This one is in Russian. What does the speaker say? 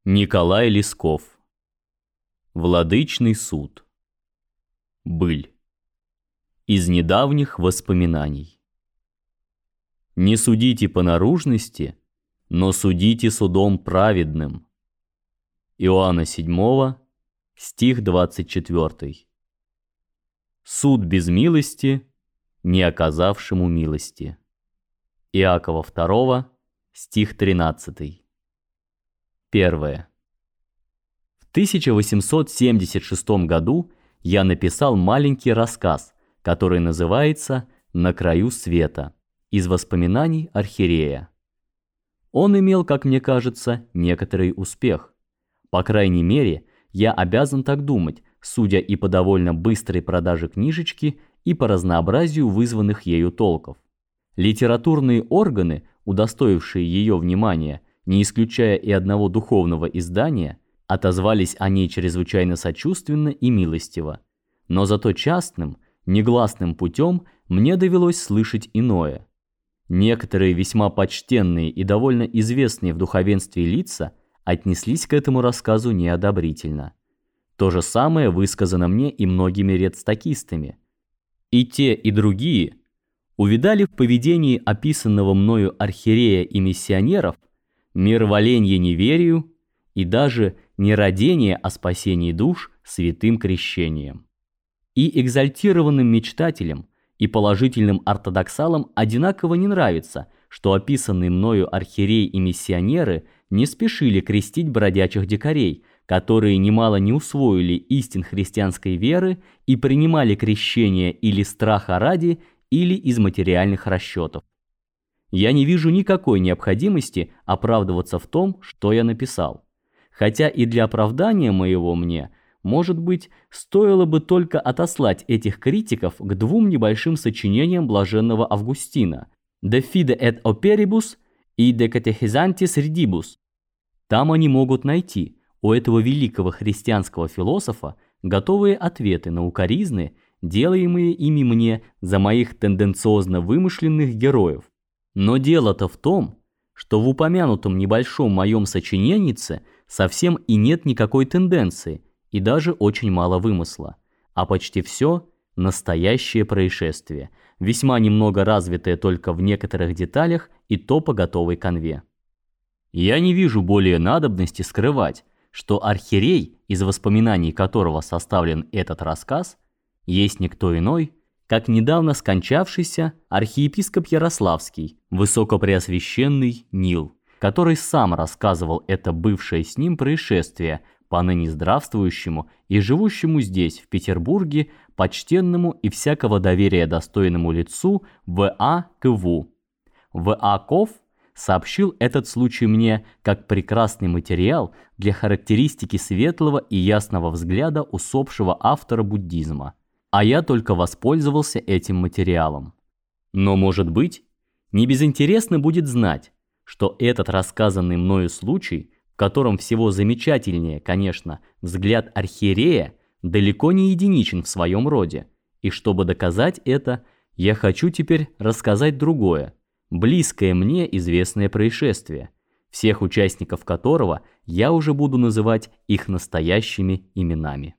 Николай Лесков. Владычный суд. Быль. Из недавних воспоминаний. Не судите по наружности, но судите судом праведным. Иоанна 7, стих 24. Суд без милости, не оказавшему милости. Иакова 2, стих 13. Первое. В 1876 году я написал маленький рассказ, который называется «На краю света» из воспоминаний архиерея. Он имел, как мне кажется, некоторый успех. По крайней мере, я обязан так думать, судя и по довольно быстрой продаже книжечки, и по разнообразию вызванных ею толков. Литературные органы, удостоившие ее внимания, не исключая и одного духовного издания, отозвались о ней чрезвычайно сочувственно и милостиво. Но зато частным, негласным путем мне довелось слышать иное. Некоторые весьма почтенные и довольно известные в духовенстве лица отнеслись к этому рассказу неодобрительно. То же самое высказано мне и многими редстакистами. И те, и другие увидали в поведении описанного мною архиерея и миссионеров мироволенье неверию и даже не родение о спасении душ святым крещением. И экзальтированным мечтателям, и положительным ортодоксалам одинаково не нравится, что описанные мною архиерей и миссионеры не спешили крестить бродячих дикарей, которые немало не усвоили истин христианской веры и принимали крещение или страха ради, или из материальных расчетов. Я не вижу никакой необходимости оправдываться в том, что я написал. Хотя и для оправдания моего мне, может быть, стоило бы только отослать этих критиков к двум небольшим сочинениям блаженного Августина «De fide et operibus» и «De catechizantis ridibus». Там они могут найти у этого великого христианского философа готовые ответы на укоризны, делаемые ими мне за моих тенденциозно вымышленных героев. Но дело-то в том, что в упомянутом небольшом моем сочиненнице совсем и нет никакой тенденции, и даже очень мало вымысла, а почти все – настоящее происшествие, весьма немного развитое только в некоторых деталях и то по готовой канве. Я не вижу более надобности скрывать, что архиерей, из воспоминаний которого составлен этот рассказ, есть никто иной, как недавно скончавшийся архиепископ Ярославский, высокопреосвященный Нил, который сам рассказывал это бывшее с ним происшествие поныне здравствующему и живущему здесь, в Петербурге, почтенному и всякого доверия достойному лицу В.А. Кву. В.А. Ков сообщил этот случай мне как прекрасный материал для характеристики светлого и ясного взгляда усопшего автора буддизма. А я только воспользовался этим материалом. Но, может быть, не безинтересно будет знать, что этот рассказанный мною случай, в котором всего замечательнее, конечно, взгляд архиерея, далеко не единичен в своем роде, и чтобы доказать это, я хочу теперь рассказать другое, близкое мне известное происшествие, всех участников которого я уже буду называть их настоящими именами.